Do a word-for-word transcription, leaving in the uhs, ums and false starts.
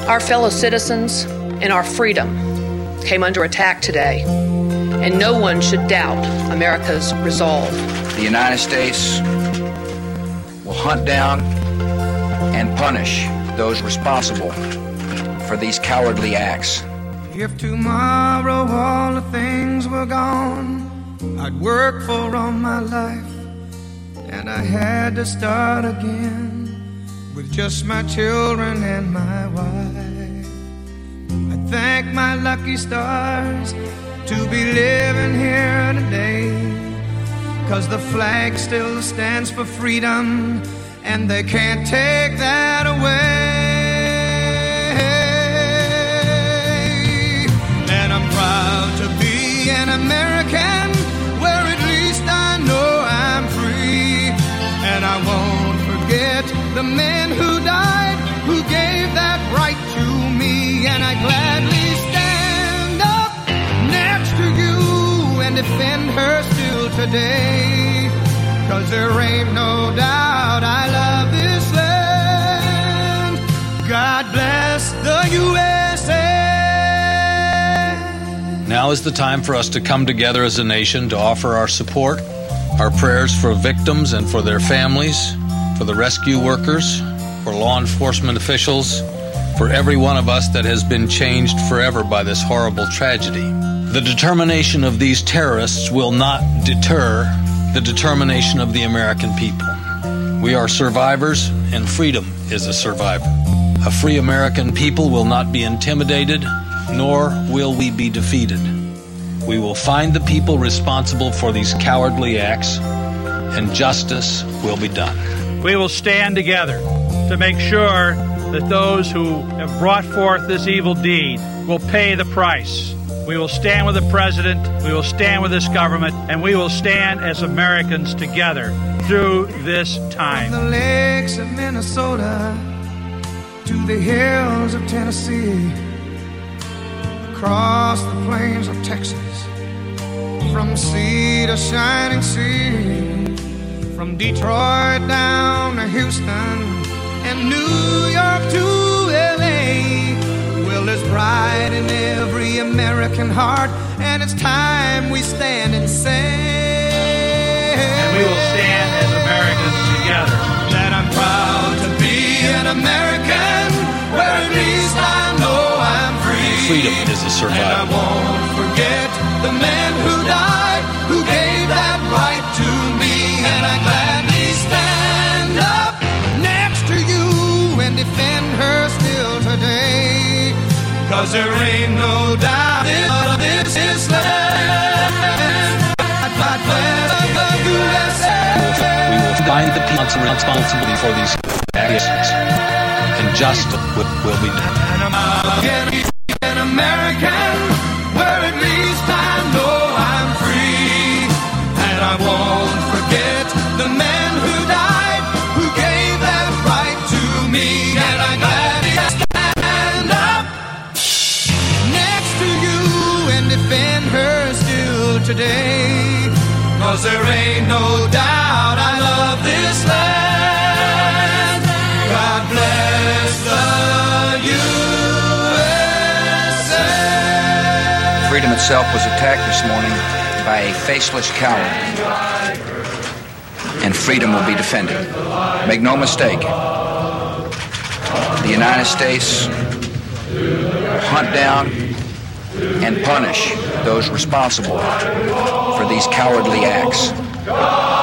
Our fellow citizens and our freedom came under attack today, and no one should doubt America's resolve. The United States will hunt down and punish those responsible for these cowardly acts. If tomorrow all the things were gone I'd worked for all my life, and I had to start again with just my children and my wife. I thank my lucky stars to be living here today, 'cause the flag still stands for freedom, and they can't take that away. And I'm proud to be an American, where at least I know I'm free. And I won't forget the men who died, who gave that right to me. And I gladly stand up next to you and defend her still today, 'cause there ain't no doubt I love this land. God bless the U S A. Now is the time for us to come together as a nation to offer our support, our prayers for victims and for their families, for the rescue workers, for law enforcement officials, for every one of us that has been changed forever by this horrible tragedy. The determination of these terrorists will not deter the determination of the American people. We are survivors, and freedom is a survivor. A free American people will not be intimidated, nor will we be defeated. We will find the people responsible for these cowardly acts, and justice will be done. We will stand together to make sure that those who have brought forth this evil deed will pay the price. We will stand with the president, we will stand with this government, and we will stand as Americans together through this time. From the lakes of Minnesota to the hills of Tennessee, across the plains of Texas, from sea to shining sea, from Detroit down to Houston and New York to L A, well, there's pride in every American heart, and it's time we stand and say, and we will stand as Americans together, that I'm proud to be an American, where at least I know I'm free. Freedom is a survivor. And I won't forget the men who died, who gave that right to me. And I gladly stand up next to you and defend her still today, 'cause there ain't no doubt this is land. God bless the U S A. We will find the people responsible for these actions, and justice will, will be done. And I'm an American, where at least I know I'm free. And I won't forget the men who died, who gave that right to me. And I gladly stand up next to you and defend her still today, 'cause there ain't no doubt I love this land. God bless the U S A. Freedom itself was attacked this morning by a faceless coward, and freedom will be defended. Make no mistake, the United States will hunt down and punish those responsible for these cowardly acts.